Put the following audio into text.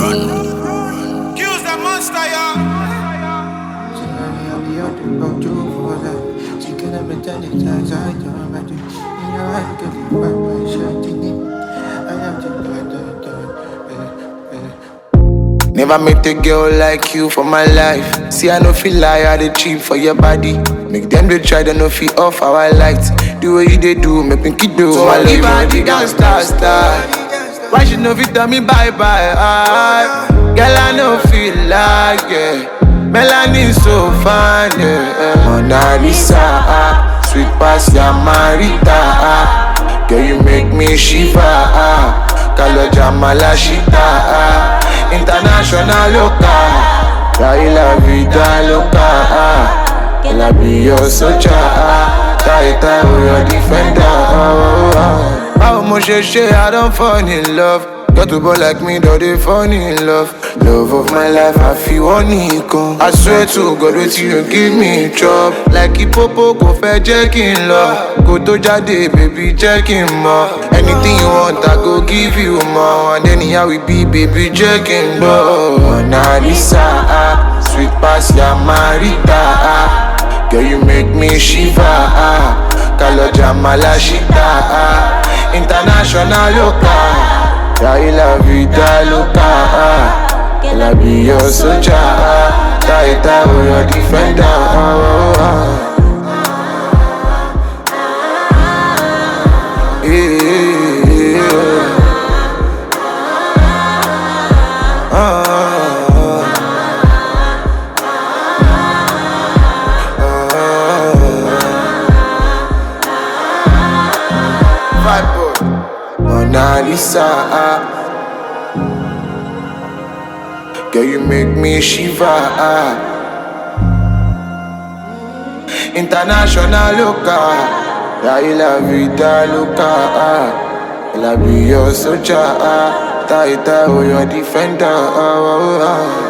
Use the monster, y'all. Never met a girl like you for my life. See, I no feel like I dey cheap for your body. Make them they try, they no feel off how I liked. The way you they do, make me keep do. So I live on the gangsta style. Why she no fit tell me bye bye? Girl, I no feel like Melanie so fine, Mona Lisa, sweet past ya Marita. Girl, you make me shiver. Kaloja Malashita. International loca, la vida loca. Girl, I be your soldier, tighter your defender. How much I don't fall in love. Got to boy like me, though they fall in love. Love of my life, I feel unicorn. I swear to God, wait till you give me a job. Like Ipopo, go fair checking love. Go to Jade, baby, checking more. Anything you want, I go give you more. And then here we be, baby, checking love. Mona Lisa, sweet past ya Marita. Girl, you make me shiver. Kaloja Malashita. International loca. La vida loca. Girl, I be your soldier. Tighter your defender. Mona Lisa, girl, you make me shiver. International loca, la vida loca. Girl, I be your soldier, tighter your defender.